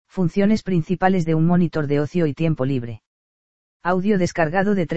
Funciones principales de un monitor de ocio y tiempo libre. Audio descargado de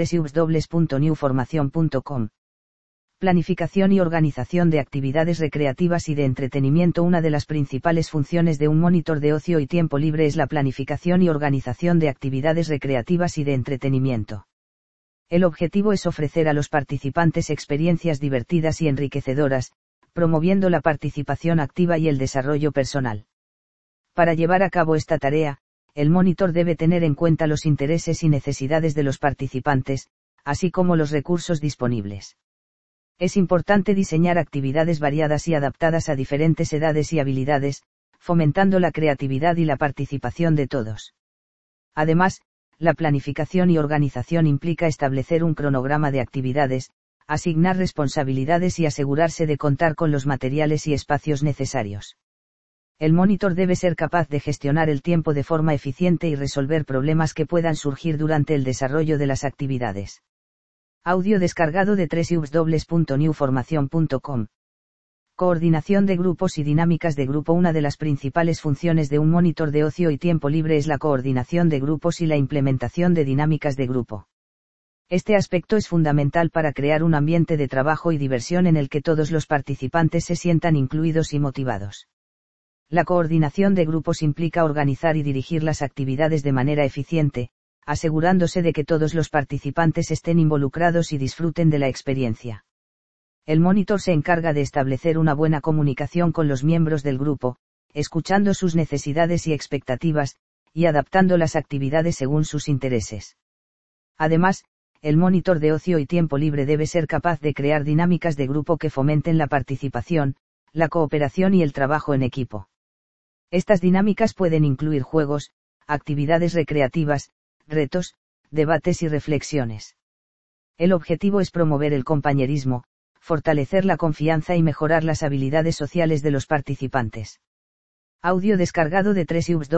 www.newformacion.com. Planificación y organización de actividades recreativas y de entretenimiento. Una de las principales funciones de un monitor de ocio y tiempo libre es la planificación y organización de actividades recreativas y de entretenimiento. El objetivo es ofrecer a los participantes experiencias divertidas y enriquecedoras, promoviendo la participación activa y el desarrollo personal. Para llevar a cabo esta tarea, el monitor debe tener en cuenta los intereses y necesidades de los participantes, así como los recursos disponibles. Es importante diseñar actividades variadas y adaptadas a diferentes edades y habilidades, fomentando la creatividad y la participación de todos. Además, la planificación y organización implica establecer un cronograma de actividades, asignar responsabilidades y asegurarse de contar con los materiales y espacios necesarios. El monitor debe ser capaz de gestionar el tiempo de forma eficiente y resolver problemas que puedan surgir durante el desarrollo de las actividades. Audio descargado de www.newformacion.com. Coordinación de grupos y dinámicas de grupo. Una de las principales funciones de un monitor de ocio y tiempo libre es la coordinación de grupos y la implementación de dinámicas de grupo. Este aspecto es fundamental para crear un ambiente de trabajo y diversión en el que todos los participantes se sientan incluidos y motivados. La coordinación de grupos implica organizar y dirigir las actividades de manera eficiente, asegurándose de que todos los participantes estén involucrados y disfruten de la experiencia. El monitor se encarga de establecer una buena comunicación con los miembros del grupo, escuchando sus necesidades y expectativas, y adaptando las actividades según sus intereses. Además, el monitor de ocio y tiempo libre debe ser capaz de crear dinámicas de grupo que fomenten la participación, la cooperación y el trabajo en equipo. Estas dinámicas pueden incluir juegos, actividades recreativas, retos, debates y reflexiones. El objetivo es promover el compañerismo, fortalecer la confianza y mejorar las habilidades sociales de los participantes. Audio descargado de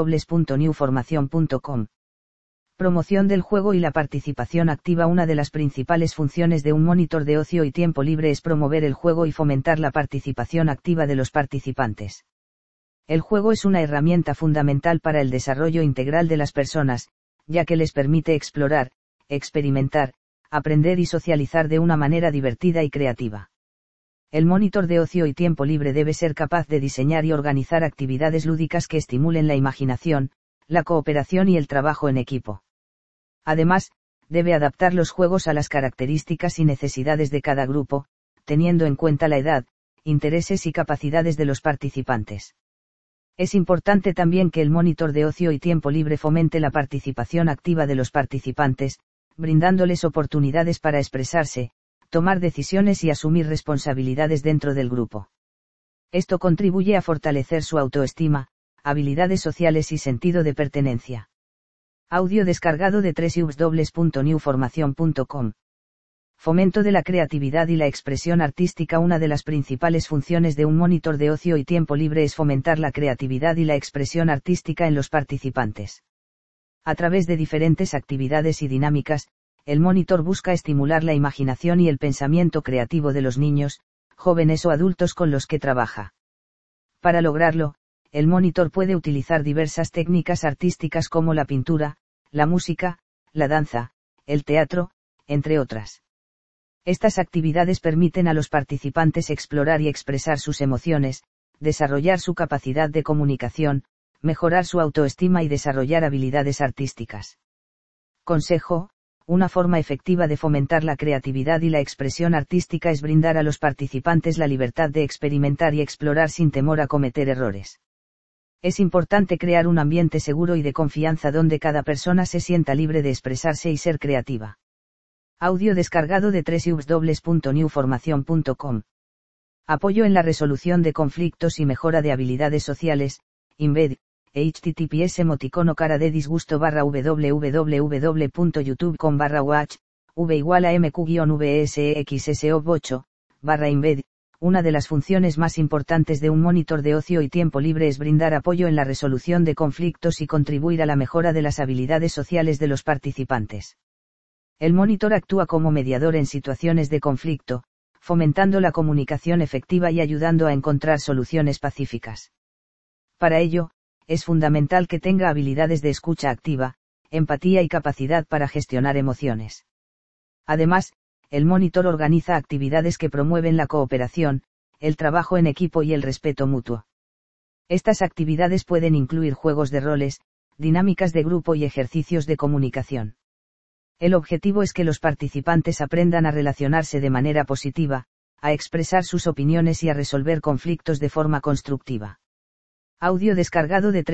www.newformacion.com. Promoción del juego y la participación activa. Una de las principales funciones de un monitor de ocio y tiempo libre es promover el juego y fomentar la participación activa de los participantes. El juego es una herramienta fundamental para el desarrollo integral de las personas, ya que les permite explorar, experimentar, aprender y socializar de una manera divertida y creativa. El monitor de ocio y tiempo libre debe ser capaz de diseñar y organizar actividades lúdicas que estimulen la imaginación, la cooperación y el trabajo en equipo. Además, debe adaptar los juegos a las características y necesidades de cada grupo, teniendo en cuenta la edad, intereses y capacidades de los participantes. Es importante también que el monitor de ocio y tiempo libre fomente la participación activa de los participantes, brindándoles oportunidades para expresarse, tomar decisiones y asumir responsabilidades dentro del grupo. Esto contribuye a fortalecer su autoestima, habilidades sociales y sentido de pertenencia. Audio descargado de www.newformacion.com. Fomento de la creatividad y la expresión artística. Una de las principales funciones de un monitor de ocio y tiempo libre es fomentar la creatividad y la expresión artística en los participantes. A través de diferentes actividades y dinámicas, el monitor busca estimular la imaginación y el pensamiento creativo de los niños, jóvenes o adultos con los que trabaja. Para lograrlo, el monitor puede utilizar diversas técnicas artísticas como la pintura, la música, la danza, el teatro, entre otras. Estas actividades permiten a los participantes explorar y expresar sus emociones, desarrollar su capacidad de comunicación, mejorar su autoestima y desarrollar habilidades artísticas. Consejo: una forma efectiva de fomentar la creatividad y la expresión artística es brindar a los participantes la libertad de experimentar y explorar sin temor a cometer errores. Es importante crear un ambiente seguro y de confianza donde cada persona se sienta libre de expresarse y ser creativa. Audio descargado de www.newformacion.com. Apoyo en la resolución de conflictos y mejora de habilidades sociales, INVED, https://cara de disgusto www.youtube.com/watch, v=mq-vsexso8, /INVED. Una de las funciones más importantes de un monitor de ocio y tiempo libre es brindar apoyo en la resolución de conflictos y contribuir a la mejora de las habilidades sociales de los participantes. El monitor actúa como mediador en situaciones de conflicto, fomentando la comunicación efectiva y ayudando a encontrar soluciones pacíficas. Para ello, es fundamental que tenga habilidades de escucha activa, empatía y capacidad para gestionar emociones. Además, el monitor organiza actividades que promueven la cooperación, el trabajo en equipo y el respeto mutuo. Estas actividades pueden incluir juegos de roles, dinámicas de grupo y ejercicios de comunicación. El objetivo es que los participantes aprendan a relacionarse de manera positiva, a expresar sus opiniones y a resolver conflictos de forma constructiva. Audio descargado de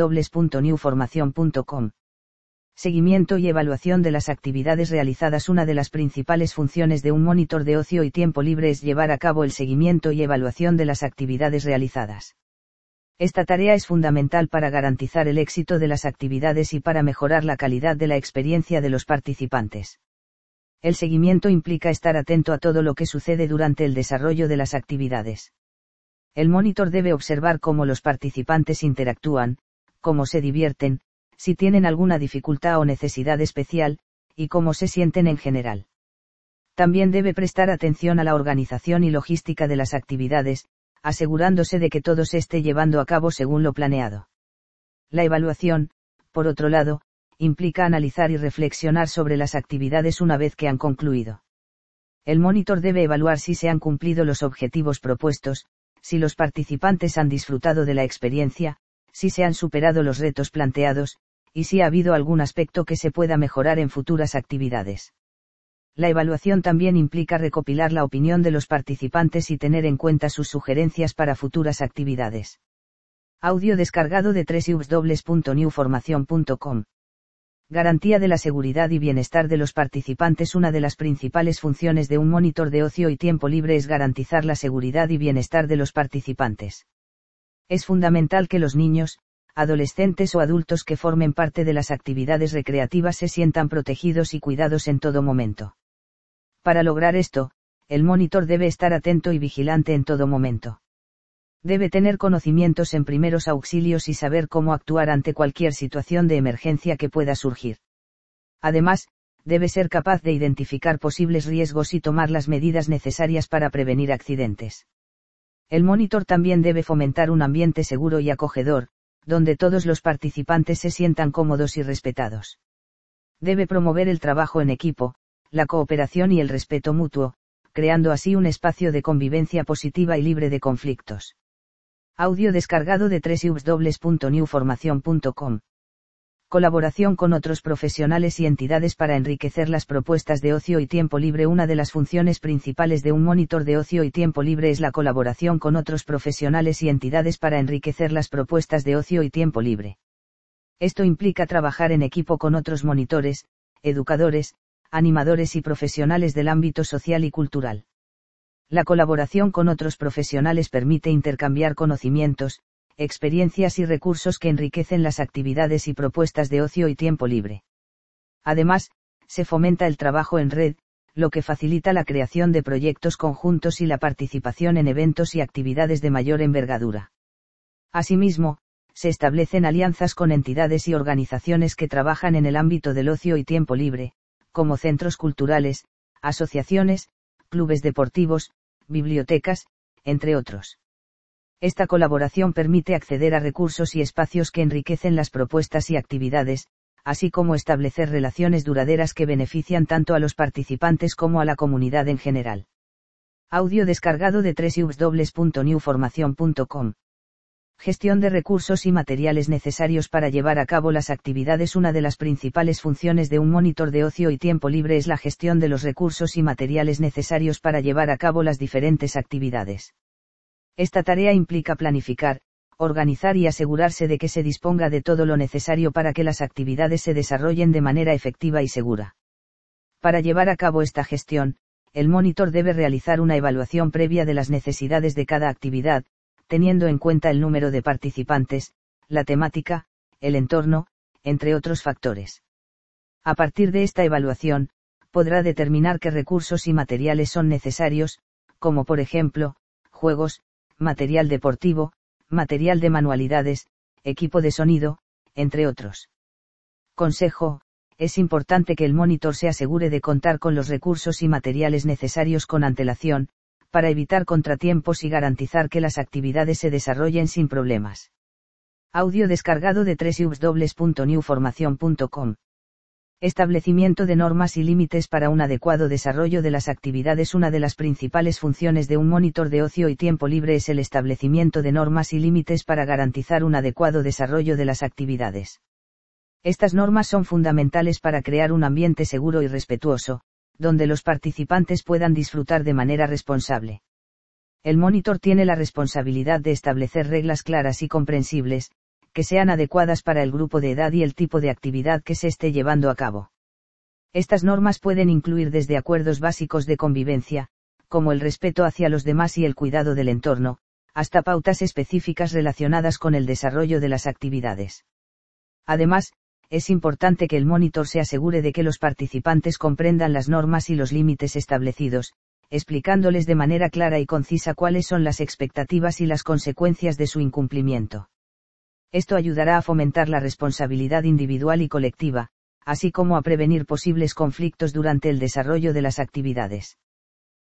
www.newformacion.com. Seguimiento y evaluación de las actividades realizadas. Una de las principales funciones de un monitor de ocio y tiempo libre es llevar a cabo el seguimiento y evaluación de las actividades realizadas. Esta tarea es fundamental para garantizar el éxito de las actividades y para mejorar la calidad de la experiencia de los participantes. El seguimiento implica estar atento a todo lo que sucede durante el desarrollo de las actividades. El monitor debe observar cómo los participantes interactúan, cómo se divierten, si tienen alguna dificultad o necesidad especial, y cómo se sienten en general. También debe prestar atención a la organización y logística de las actividades, asegurándose de que todo se esté llevando a cabo según lo planeado. La evaluación, por otro lado, implica analizar y reflexionar sobre las actividades una vez que han concluido. El monitor debe evaluar si se han cumplido los objetivos propuestos, si los participantes han disfrutado de la experiencia, si se han superado los retos planteados, y si ha habido algún aspecto que se pueda mejorar en futuras actividades. La evaluación también implica recopilar la opinión de los participantes y tener en cuenta sus sugerencias para futuras actividades. Audio descargado de www.newformacion.com. Garantía de la seguridad y bienestar de los participantes. Una de las principales funciones de un monitor de ocio y tiempo libre es garantizar la seguridad y bienestar de los participantes. Es fundamental que los niños, adolescentes o adultos que formen parte de las actividades recreativas se sientan protegidos y cuidados en todo momento. Para lograr esto, el monitor debe estar atento y vigilante en todo momento. Debe tener conocimientos en primeros auxilios y saber cómo actuar ante cualquier situación de emergencia que pueda surgir. Además, debe ser capaz de identificar posibles riesgos y tomar las medidas necesarias para prevenir accidentes. El monitor también debe fomentar un ambiente seguro y acogedor, donde todos los participantes se sientan cómodos y respetados. Debe promover el trabajo en equipo, la cooperación y el respeto mutuo, creando así un espacio de convivencia positiva y libre de conflictos. Audio descargado de www.newformacion.com. Colaboración con otros profesionales y entidades para enriquecer las propuestas de ocio y tiempo libre. Una de las funciones principales de un monitor de ocio y tiempo libre es la colaboración con otros profesionales y entidades para enriquecer las propuestas de ocio y tiempo libre. Esto implica trabajar en equipo con otros monitores, educadores, animadores y profesionales del ámbito social y cultural. La colaboración con otros profesionales permite intercambiar conocimientos, experiencias y recursos que enriquecen las actividades y propuestas de ocio y tiempo libre. Además, se fomenta el trabajo en red, lo que facilita la creación de proyectos conjuntos y la participación en eventos y actividades de mayor envergadura. Asimismo, se establecen alianzas con entidades y organizaciones que trabajan en el ámbito del ocio y tiempo libre, como centros culturales, asociaciones, clubes deportivos, bibliotecas, entre otros. Esta colaboración permite acceder a recursos y espacios que enriquecen las propuestas y actividades, así como establecer relaciones duraderas que benefician tanto a los participantes como a la comunidad en general. Audio descargado de www.newformacion.com. Gestión de recursos y materiales necesarios para llevar a cabo las actividades. Una de las principales funciones de un monitor de ocio y tiempo libre es la gestión de los recursos y materiales necesarios para llevar a cabo las diferentes actividades. Esta tarea implica planificar, organizar y asegurarse de que se disponga de todo lo necesario para que las actividades se desarrollen de manera efectiva y segura. Para llevar a cabo esta gestión, el monitor debe realizar una evaluación previa de las necesidades de cada actividad, teniendo en cuenta el número de participantes, la temática, el entorno, entre otros factores. A partir de esta evaluación, podrá determinar qué recursos y materiales son necesarios, como por ejemplo, juegos, material deportivo, material de manualidades, equipo de sonido, entre otros. Consejo: es importante que el monitor se asegure de contar con los recursos y materiales necesarios con antelación, para evitar contratiempos y garantizar que las actividades se desarrollen sin problemas. Audio descargado de www.newformacion.com. Establecimiento de normas y límites para un adecuado desarrollo de las actividades. Una de las principales funciones de un monitor de ocio y tiempo libre es el establecimiento de normas y límites para garantizar un adecuado desarrollo de las actividades. Estas normas son fundamentales para crear un ambiente seguro y respetuoso, donde los participantes puedan disfrutar de manera responsable. El monitor tiene la responsabilidad de establecer reglas claras y comprensibles, que sean adecuadas para el grupo de edad y el tipo de actividad que se esté llevando a cabo. Estas normas pueden incluir desde acuerdos básicos de convivencia, como el respeto hacia los demás y el cuidado del entorno, hasta pautas específicas relacionadas con el desarrollo de las actividades. Además, es importante que el monitor se asegure de que los participantes comprendan las normas y los límites establecidos, explicándoles de manera clara y concisa cuáles son las expectativas y las consecuencias de su incumplimiento. Esto ayudará a fomentar la responsabilidad individual y colectiva, así como a prevenir posibles conflictos durante el desarrollo de las actividades.